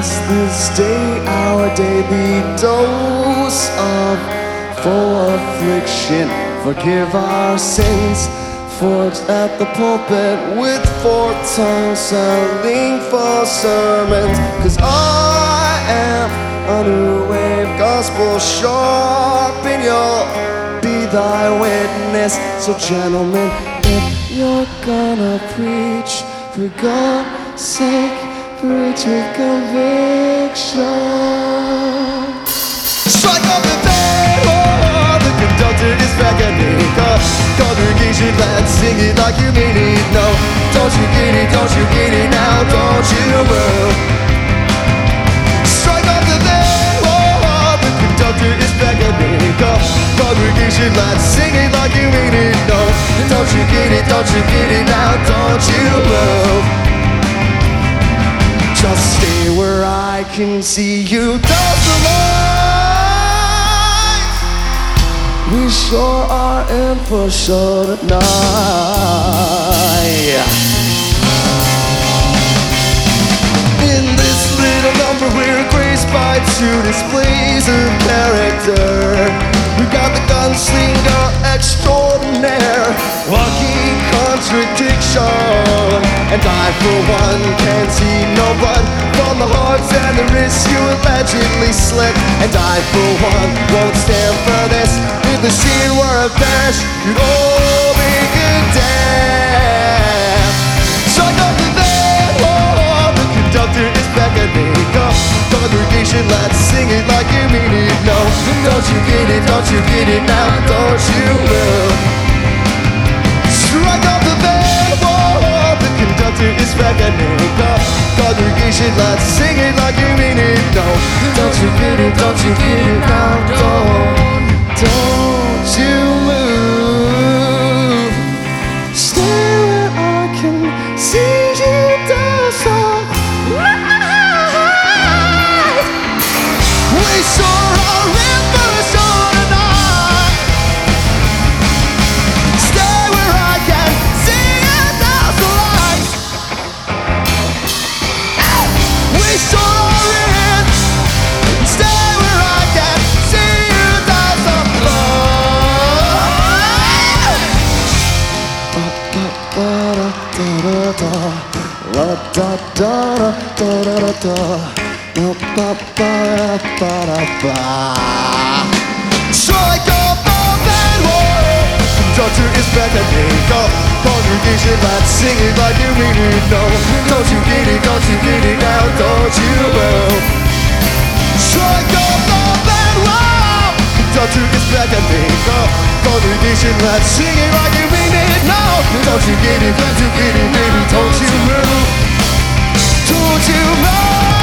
us this day our daily dose of full affliction. Forgive our sins, forged at the pulpit with forked tongues, selling false sermons. 'Cause I am a new wave gospel sharp, and you'll be thy witness. So gentlemen, if you're gonna preach, for God's sake, preach with conviction. Strike up the bell, oh, the conductor is beckoning. Congregation, let's sing it like you mean it. No, don't you get it, don't you get it now, don't you move. Strike up the bell, oh, the conductor is beckoning. Congregation, let's sing it like you mean it. No, don't you get it, don't you get it now, don't you move. Just stay where I can see you. That's the light. We sure are in for sure tonight. In this little number we're graced by two displays of character. We got the gunslinger extraordinaire, walking contradiction. And I for one can't see no blood from the hearts and the wrists you allegedly slit. And I for one won't stand for this. If the scene were a bash, you'd all be condemned. Strike up the bell, oh, the conductor is beckoning. Congregation, let's sing it like you mean it. No, don't you get it, don't you get it now, don't you move. Strike up the bell, oh, the conductor is beckoning. Congregation, let's sing it like you mean it. No, don't you get it, don't you get it now, don't you move. Stay where I can see you dance all right. We sure are in for a show tonight. Stay where I can see you dance all right. We sure are in. Stay where I can see you dance all right. La da da da da da da. Strike up the bell, conductor is beckoning. Congregation, let's sing it like you mean it. No, don't you get it, don't you get it now, don't you move. Strike up the bell, conductor is beckoning. Congregation, let's sing it like you mean it. No, don't you get it, don't you get it, baby, don't you move. Don't you move.